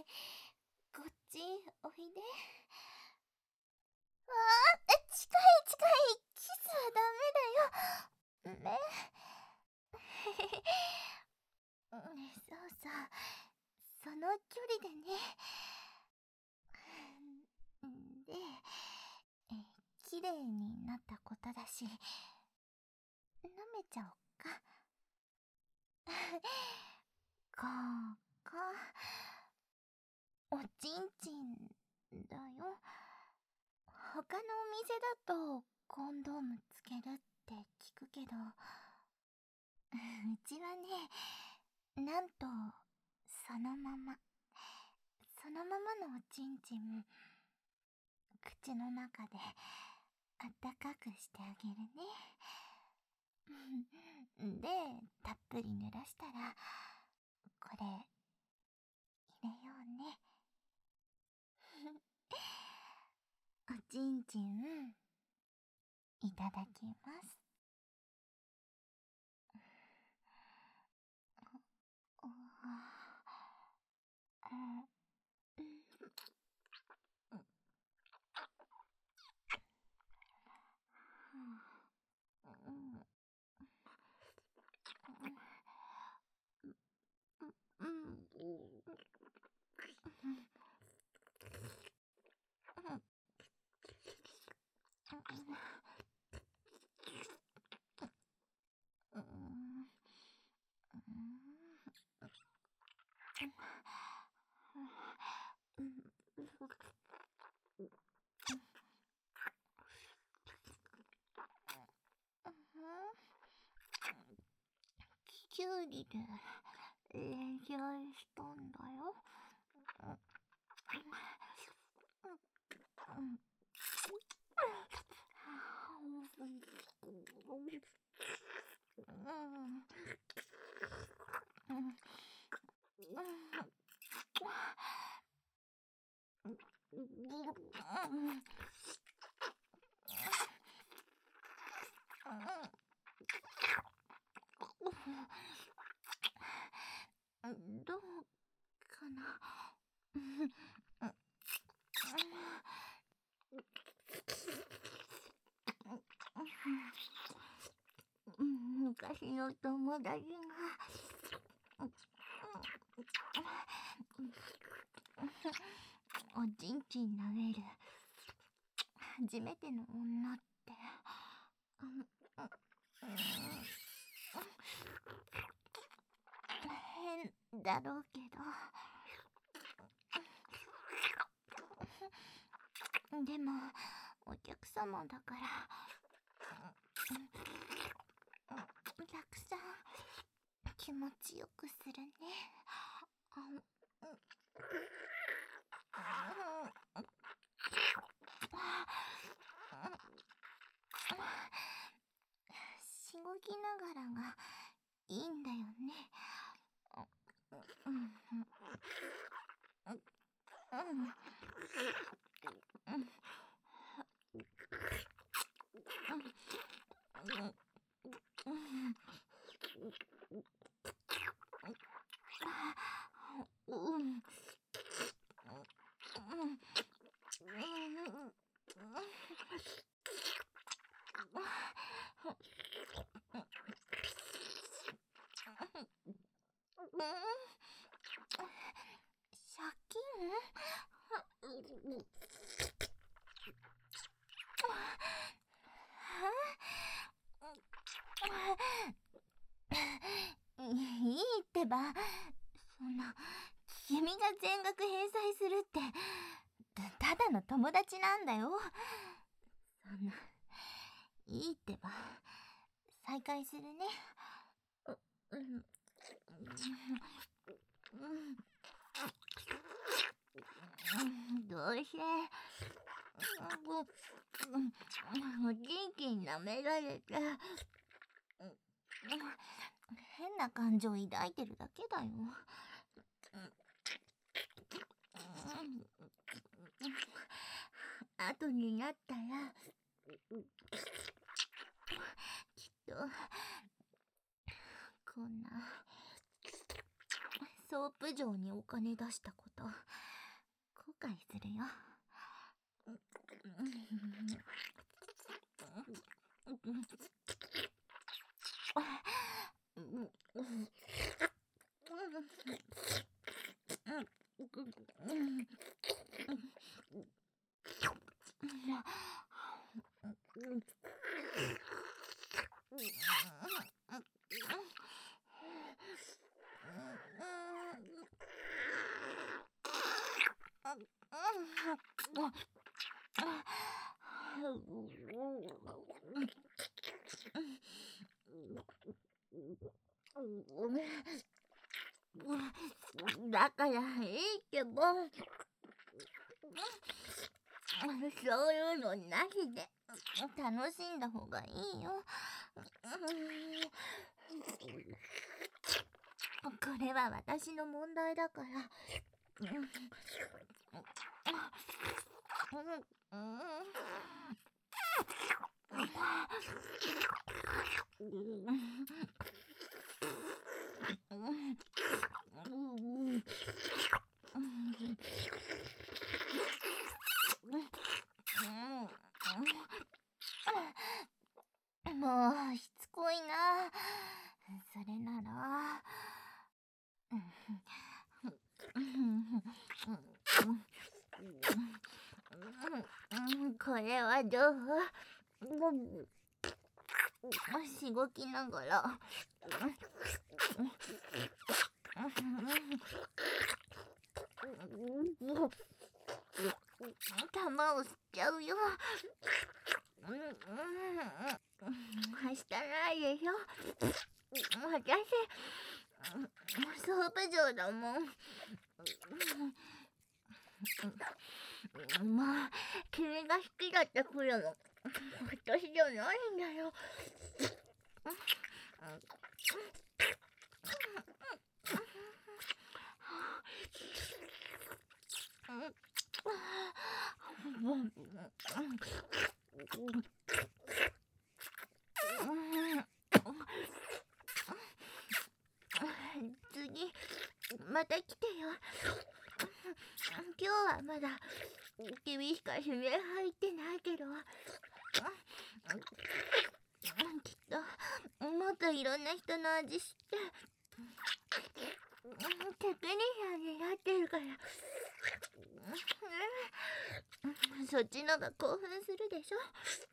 こっちおいで。近い近い。キスはダメだよ。ね。そうそう。その距離でね。で、綺麗になったことだし、舐めちゃおっか。ここ、おちんちんだよ。他のお店だとコンドームつけるって聞くけど、うちはね、なんとそのままのおちんちん口の中であったかくしてあげるね。で、たっぷり濡らしたらこれ入れようね。おちんちんいただきます。キュウリで恋愛したんだよ。どうかな。昔の友達がおちんちん舐める初めての女って変だろうけど、でもお客様だからたくさん気持ちよくするね。しごきながらがいいんだよね。借金？いいってば。そんな、君が全額返済するってただの友達なんだよ。そんな、いいってば。再会するね。どうしておちんちん舐められて変な感情抱いてるだけだよ。後になったらきっとこんなソープ場にお金出したこと後悔するよ。だからいいけど、そういうのなしで楽しんだ方がいいよ。これは私の問題だから。もうしつこいな。それならこれはどう？しごきながら玉を吸っちゃうよ。はしたないでしょ。私ソープ場だもん。まあ君が好きだった頃の私じゃないんだよ。次また来てよ。今日はまだ君しか指名入ってないけど、きっともっといろんな人の味知ってテクニシャンになってるから、そっちのが興奮するでしょ。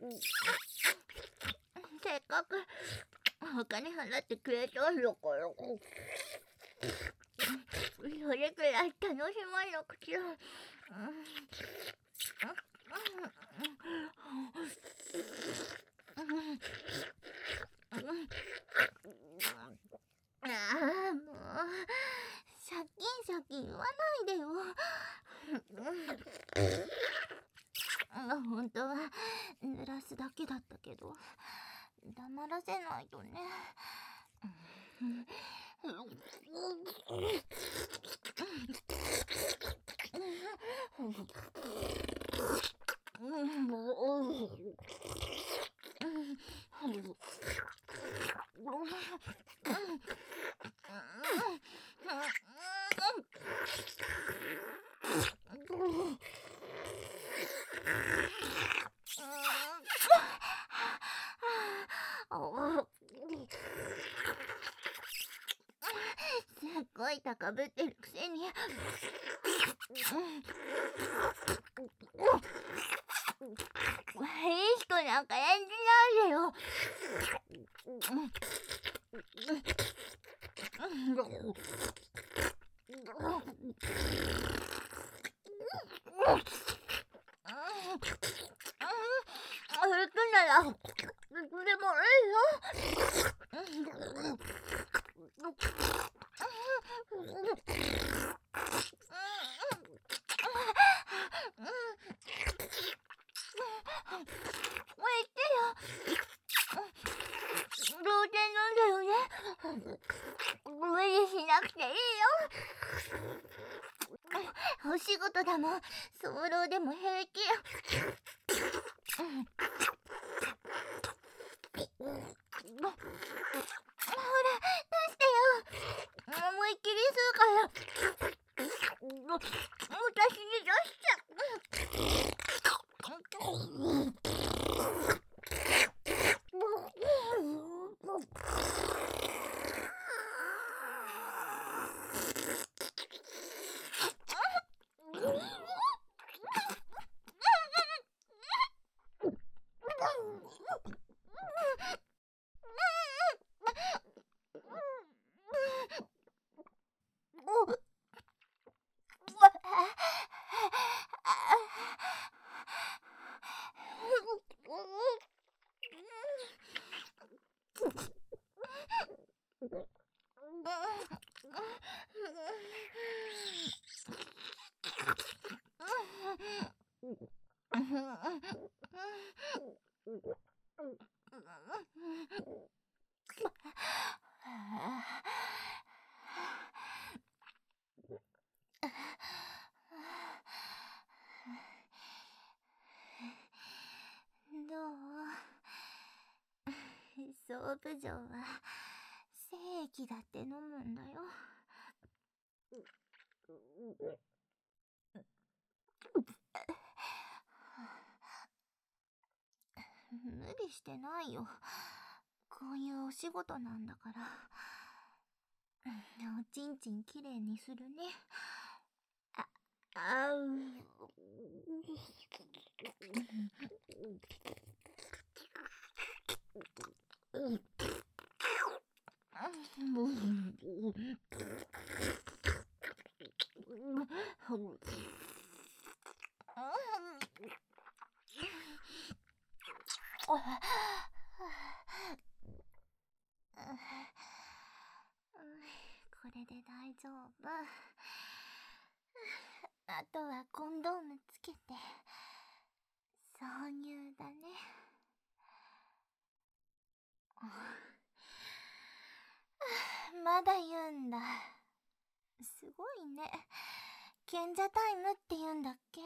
せっかくお金払ってくれたんだから、それくらい楽しまなくちゃ。ああ、もう借金言わないでよ。本当は濡らすだけだったけど、黙らせないとね。すっごい高ぶってるくせに。いい人なんか演じないでよ。行くならいつでもいいよ。同点なんだよね。無理しなくていいよ。お仕事だもん、早漏でも平気。ほら出してよ。思いっきり吸うから総部長は精液だって飲むんだよ。無理してないよ。こういうお仕事なんだから。おちんちんきれいにするね。これで大丈夫。あとはコンドームつけて挿入だね。まだ言うんだ。すごいね。賢者タイムって言うんだっけ？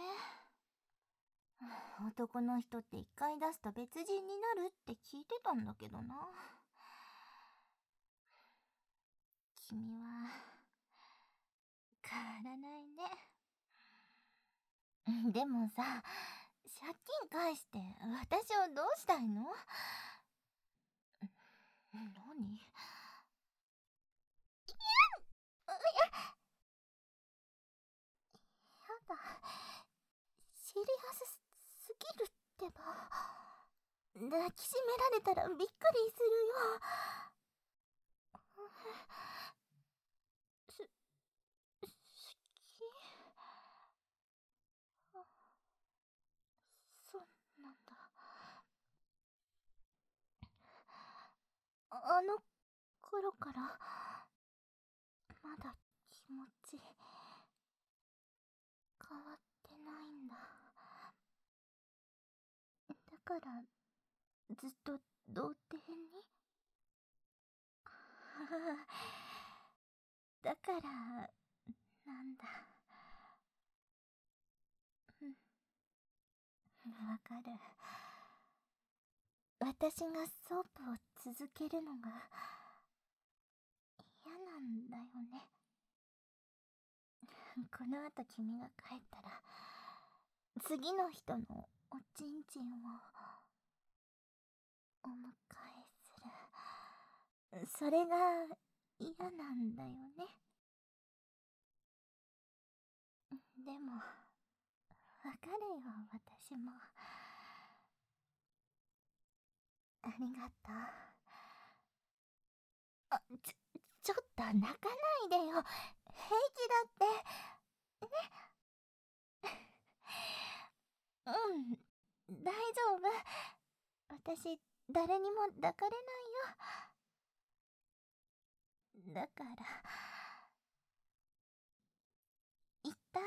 男の人って一回出すと別人になるって聞いてたんだけどな。君は変わらないね。でもさ、借金返して私をどうしたいの？何？やだ、シリアスすぎるってば。抱きしめられたらびっくりするよ。好き？そうなんだ。あの頃からまだ気持ち変わってないんだ。だからずっと童貞に？だからなんだ。わかる。私がソープを続けるのが嫌なんだよね。この後君が帰ったら次の人のおちんちんをお迎えする。それが嫌なんだよね。でもわかるよ、私も。ありがとう。ちょっと泣かないでよ。平気だって。うん、大丈夫。私、誰にも抱かれないよ。だから、一旦、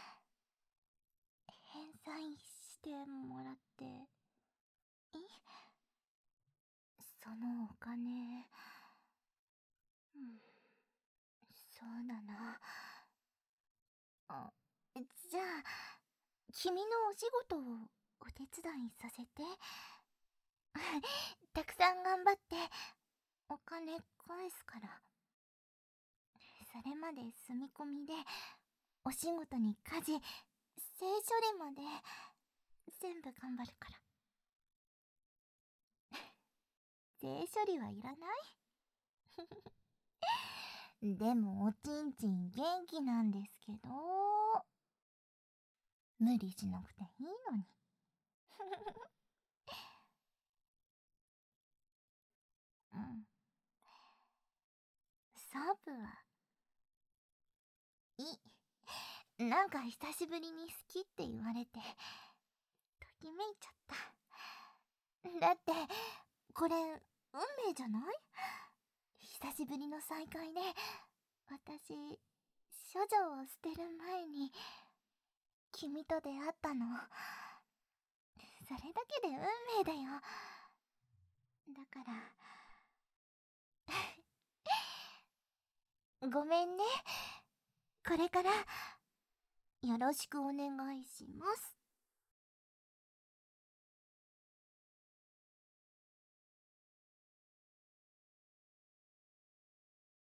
返済してもらっていい？そのお金、そうだな。じゃあ、君のお仕事をお手伝いさせて。たくさん頑張ってお金返すから。それまで住み込みでお仕事に家事、性処理まで全部頑張るから。性処理はいらない。でもおちんちん元気なんですけど、無理しなくていいのに。うん。サーブはいい。なんか久しぶりに好きって言われて、ときめいちゃった。だって、これ、運命じゃない？久しぶりの再会で、私、処女を捨てる前に、君と出会ったの。それだけで運命だよ。だから、ごめんね。これから、よろしくお願いします。